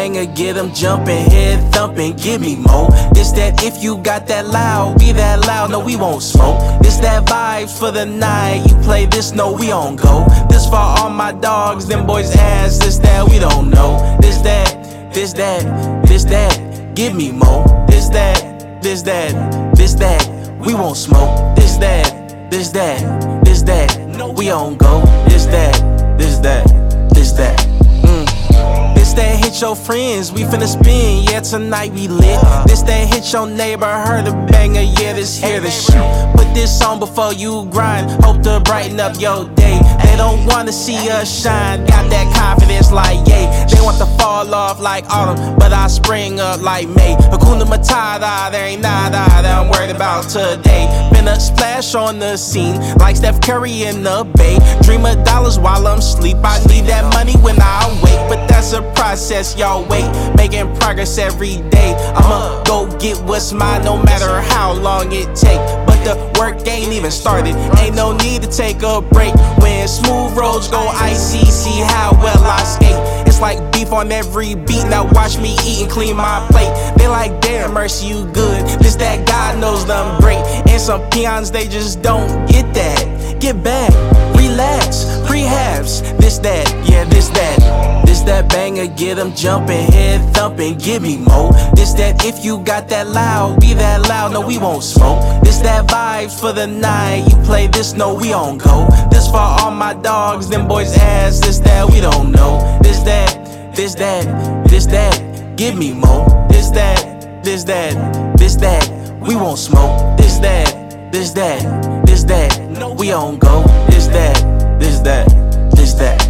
banger, get them jumping, head thumping, give me more. This that if you got that loud, be that loud, no we won't smoke. This that vibes for the night, you play this, no we on go. This for all my dogs, them boys ass, this that we don't know. This that, this that, this that, give me more. This that, this that, this that, we won't smoke. This that, this that, this that, no we on go. This that, this that, this that. This that hit your friends, we finna spin, yeah tonight we lit. This that hit your neighbor, heard a banger, yeah this here the shit. Put this on before you grind, hope to brighten up your day. They don't wanna see us shine, got that confidence like yay. They want to fall off like autumn, but I spring up like May. Hakuna Matata, there ain't nada that I'm worried about today. Been a splash on the scene, like Steph Curry in the Bay. Dream of dollars while I'm asleep, I need that money when I wake. But that's a process, y'all wait, making progress every day. I'ma go get what's mine, no matter how long it take. But the work ain't even started, ain't no need to take a break. When smooth roads go icy, see how well I skate. It's like beef on every beat, now watch me eat and clean my plate. They like, damn Mercy, you good, this that God knows them great. And some peons, they just don't get that. Get back, relax, prehabs, this that, yeah this that. This that banger, get them jumping, head thumping, give me more. This that if you got that loud, be that loud, no we won't smoke. This that vibes for the night, you play this, no we on go. This for all my dogs, them boys ass, this that we don't know. This that, this that, this that, give me more. This that, this that, this that, we won't smoke. This that, this that, this that, no we on go. This that, this that, this that.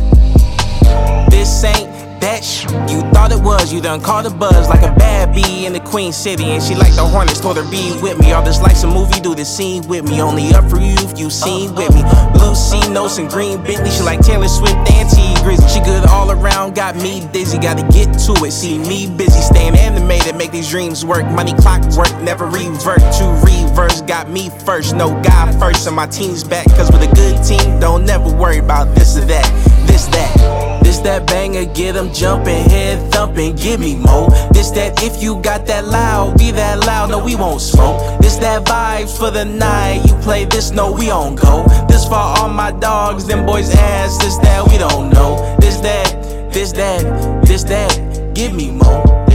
This ain't that shit you thought it was. You done caught a buzz like a bad bee in the Queen City, and she like the Hornets, told her be with me. All this like some movie, do the scene with me. Only up for you if you seen with me. Blue C notes and green Bentley. She like Taylor Swift and T Grizzly. She good all around, got me dizzy. Gotta get to it, see me busy. Staying animated, make these dreams work. Money clock work, never revert to reverse. Got me first, no God first, and my team's back. Cause with a good team, don't never worry about this or that, this that. This that banger, get them jumping, head thumping, give me more. This that if you got that loud, be that loud, no we won't smoke. This that vibes for the night, you play this, no we on go. This for all my dogs, them boys ass, this that we don't know. This that, this that, this that, give me more.